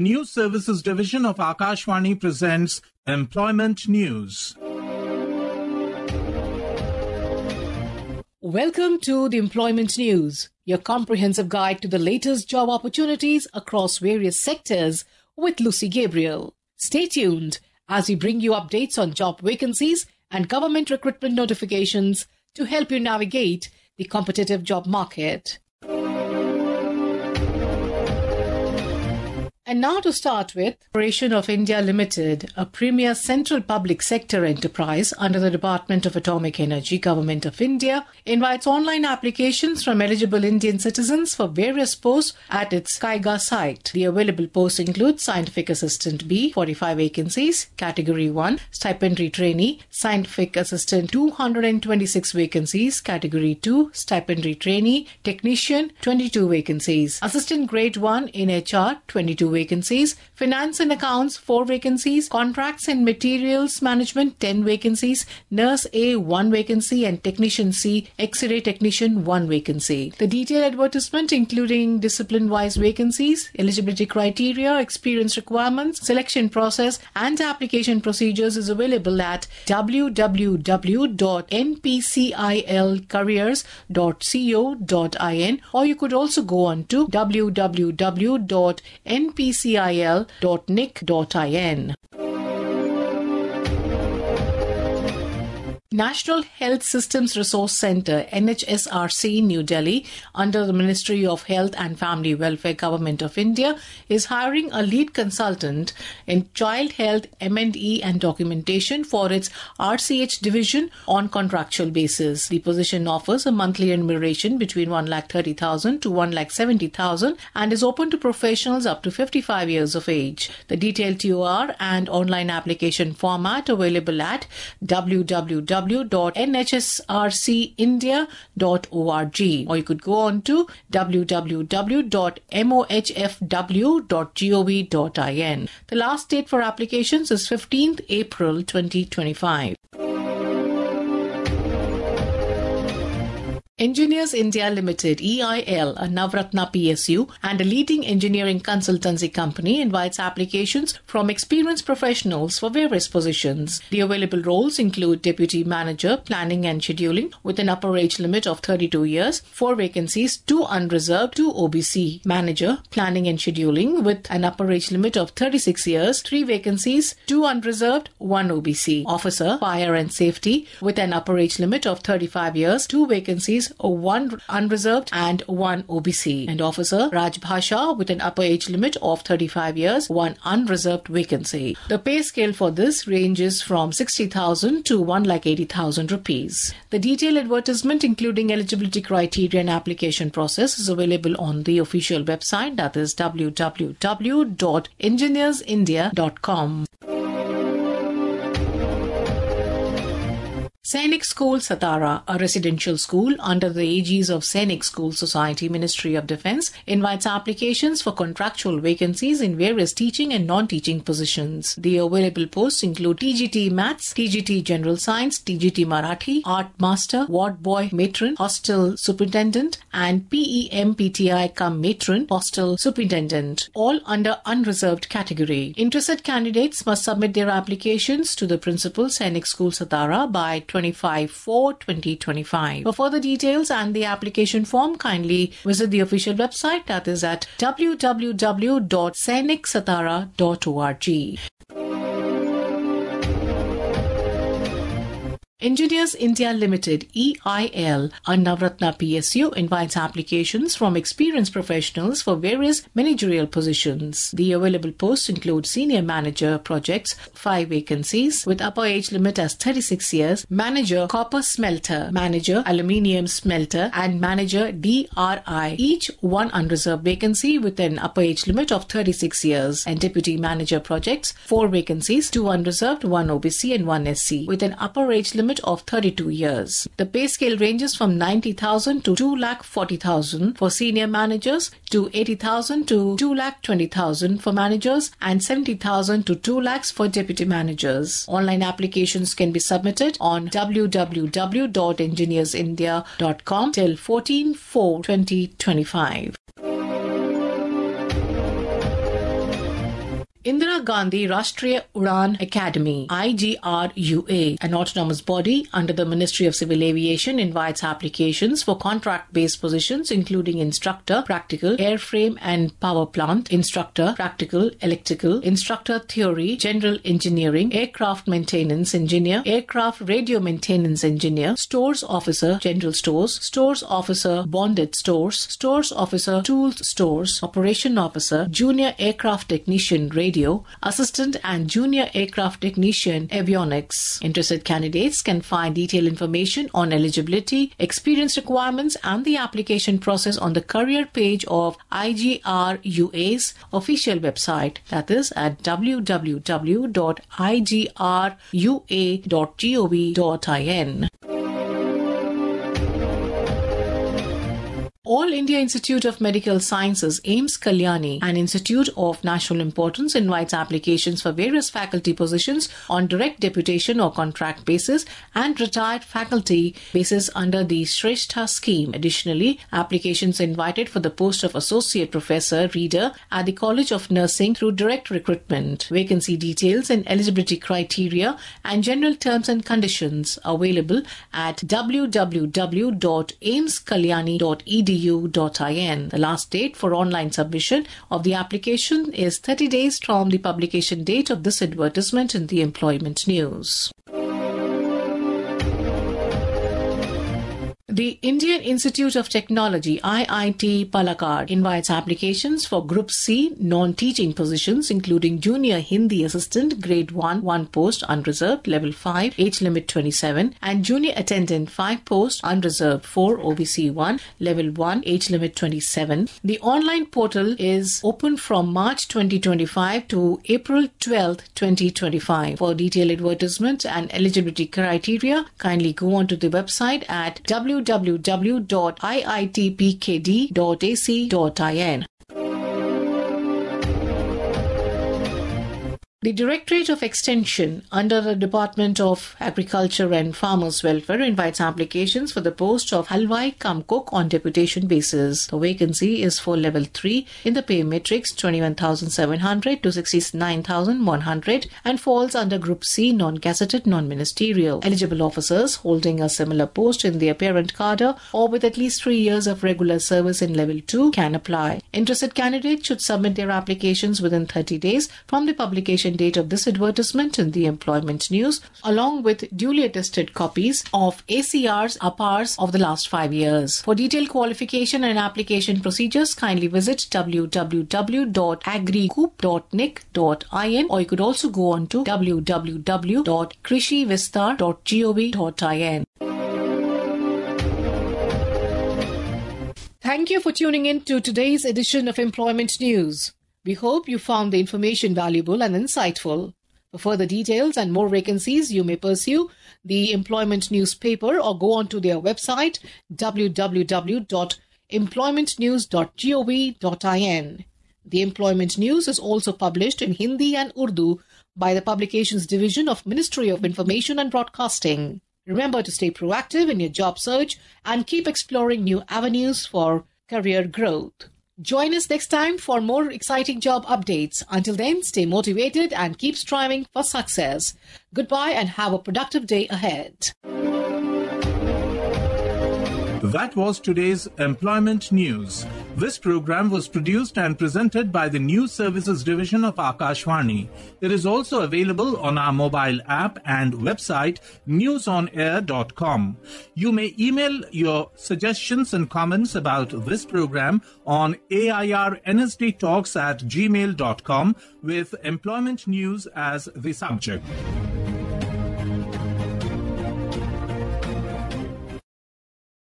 News Services Division of Akashvani presents Employment News. Welcome to the Employment News, your comprehensive guide to the latest job opportunities across various sectors with Lucy Gabriel. Stay tuned as we bring you updates on job vacancies and government recruitment notifications to help you navigate the competitive job market. And now to start with, Corporation of India Limited, a premier central public sector enterprise under the Department of Atomic Energy, Government of India, invites online applications from eligible Indian citizens for various posts at its Kaiga site. The available posts include Scientific Assistant B, 45 vacancies, Category 1, Stipendiary Trainee, Scientific Assistant 226 vacancies, Category 2, Stipendiary Trainee, Technician 22 vacancies, Assistant Grade 1 in HR 22 vacancies, Finance and Accounts 4 vacancies, Contracts and Materials Management 10 vacancies, Nurse A 1 vacancy and Technician C, X-ray Technician 1 vacancy. The detailed advertisement including discipline-wise vacancies, eligibility criteria, experience requirements, selection process and application procedures is available at www.npcilcareers.co.in, or you could also go on to www.npcil.nic.in. National Health Systems Resource Centre NHSRC New Delhi under the Ministry of Health and Family Welfare Government of India is hiring a lead consultant in child health M&E and documentation for its RCH division on contractual basis. The position offers a monthly remuneration between 1,30,000 to 1,70,000 and is open to professionals up to 55 years of age. The detailed TOR and online application format available at www.nhsrcindia.org, or you could go on to www.mohfw.gov.in. The last date for applications is 15th April 2025. Engineers India Limited EIL, a Navratna PSU and a leading engineering consultancy company, invites applications from experienced professionals for various positions. The available roles include Deputy Manager, Planning and Scheduling with an upper age limit of 32 years, 4 vacancies, 2 unreserved, 2 OBC. Manager, Planning and Scheduling with an upper age limit of 36 years, 3 vacancies, 2 unreserved, 1 OBC. Officer, Fire and Safety with an upper age limit of 35 years, 2 vacancies, 1 unreserved and 1 OBC. And Officer Rajbhasha with an upper age limit of 35 years, 1 unreserved vacancy. The pay scale for this ranges from 60,000 to 1,80,000 rupees. The detailed advertisement including eligibility criteria and application process is available on the official website, that is www.engineersindia.com. Sainik School Satara, a residential school under the aegis of Sainik School Society, Ministry of Defence, invites applications for contractual vacancies in various teaching and non-teaching positions. The available posts include TGT Maths, TGT General Science, TGT Marathi, Art Master, Ward Boy Matron, Hostel Superintendent, and PEMPTI cum Matron, Hostel Superintendent, all under unreserved category. Interested candidates must submit their applications to the Principal Sainik School Satara by 25/4/2025. For further details and the application form, kindly visit the official website, that is at www.sainiksatara.org. Engineers India Limited EIL, a Navratna PSU, invites applications from experienced professionals for various managerial positions. The available posts include Senior Manager Projects, 5 vacancies with upper age limit as 36 years, Manager Copper Smelter, Manager Aluminium Smelter and Manager DRI, each 1 unreserved vacancy with an upper age limit of 36 years, and Deputy Manager Projects, 4 vacancies, 2 unreserved, 1 OBC and 1 SC with an upper age limit of 32 years. The pay scale ranges from 90,000 to 2,40,000 for senior managers, to 80,000 to 2,20,000 for managers, and 70,000 to 2 lakhs for deputy managers. Online applications can be submitted on www.engineersindia.com till 14/4/2025. Indira Gandhi Rashtriya Udan Academy (IGRUA), an autonomous body under the Ministry of Civil Aviation, invites applications for contract-based positions including instructor, practical, airframe and power plant, instructor, practical, electrical, instructor theory, general engineering, aircraft maintenance engineer, aircraft radio maintenance engineer, stores officer, general stores officer, bonded stores officer, tools stores, operation officer, junior aircraft technician radio, assistant and junior aircraft technician avionics. Interested candidates can find detailed information on eligibility, experience requirements and the application process on the career page of IGRUA's official website, that is at www.igrua.gov.in. All India Institute of Medical Sciences AIIMS Kalyani, an institute of national importance, invites applications for various faculty positions on direct deputation or contract basis and retired faculty basis under the Shrestha scheme. Additionally, applications invited for the post of Associate Professor Reader at the College of Nursing through direct recruitment. Vacancy details and eligibility criteria and general terms and conditions available at www.aimskalyani.edu. The last date for online submission of the application is 30 days from the publication date of this advertisement in the Employment News. The Indian Institute of Technology IIT Palakkad invites applications for Group C non-teaching positions including Junior Hindi Assistant Grade 1 post unreserved Level 5 age limit 27 and Junior Attendant 5 post unreserved 4 OBC 1 Level 1 age limit 27. The online portal is open from March 2025 to April 12, 2025. For detailed advertisement and eligibility criteria, kindly go on to the website at www.iitpkd.ac.in. The Directorate of Extension under the Department of Agriculture and Farmers Welfare invites applications for the post of Halwai cum cook on deputation basis. The vacancy is for Level 3 in the pay matrix 21,700 to 69,100 and falls under Group C non-gazetted non-ministerial. Eligible officers holding a similar post in their parent cadre or with at least 3 years of regular service in Level 2 can apply. Interested candidates should submit their applications within 30 days from the publication date of this advertisement in the Employment News, along with duly attested copies of ACRs, APARs of the last 5 years. For detailed qualification and application procedures, kindly visit www.agricoop.nic.in or you could also go on to www.krishivistar.gov.in. Thank you for tuning in to today's edition of Employment News. We hope you found the information valuable and insightful. For further details and more vacancies, you may pursue the Employment Newspaper or go on to their website www.employmentnews.gov.in. The Employment News is also published in Hindi and Urdu by the Publications Division of Ministry of Information and Broadcasting. Remember to stay proactive in your job search and keep exploring new avenues for career growth. Join us next time for more exciting job updates. Until then, stay motivated and keep striving for success. Goodbye and have a productive day ahead. That was today's Employment News. This program was produced and presented by the News Services Division of Akashvani. It is also available on our mobile app and website newsonair.com. You may email your suggestions and comments about this program on airnsdtalks@gmail.com with Employment News as the subject.